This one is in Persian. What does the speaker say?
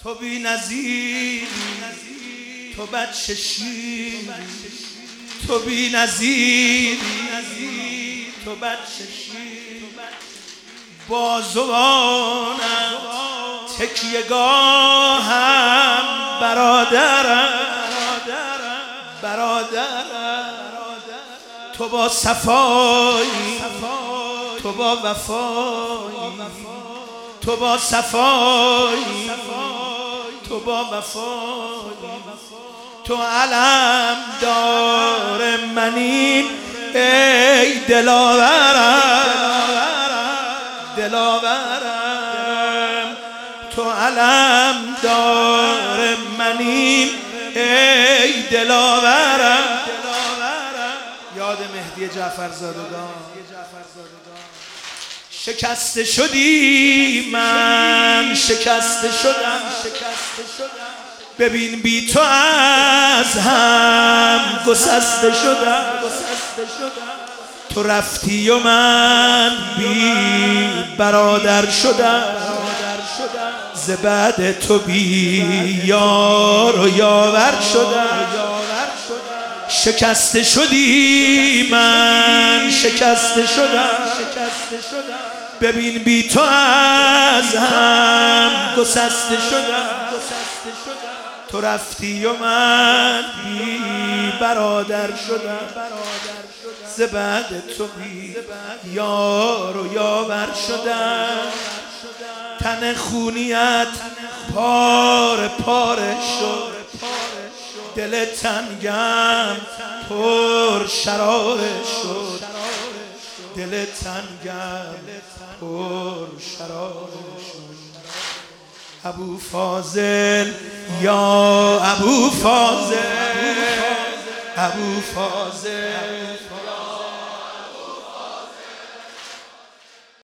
تو بی نظیر، تو بچه شیر، تو بی نظیر، تو بچه شیر، با زبانم تکیه گاهم برادرم، تو با صفایی، تو با وفایی، تو با صفایی، تو با وفایی، تو علم دار منی ای دلاورم، تو علم دار منی ای دلاورم. یاد مهدی جعفرزادگان. شکسته شدی من شکسته شدم، ببین بی تو از هم گسسته شدم، تو رفتی و من بی برادر شدم، ز بعد تو بی یار و یاور شدم. شکسته شدی من شکسته شدم، ببین بی تو از هم گسسته شدم، تو رفتی و من بی برادر شدم، ز بعد تو بی یار و یاور شدم. تن خونیت پاره پاره شد، دل تنگم پر شراره شد، دل تنگم پر شراره شد. ابو فاضل یا ابو فاضل، ابو فاضل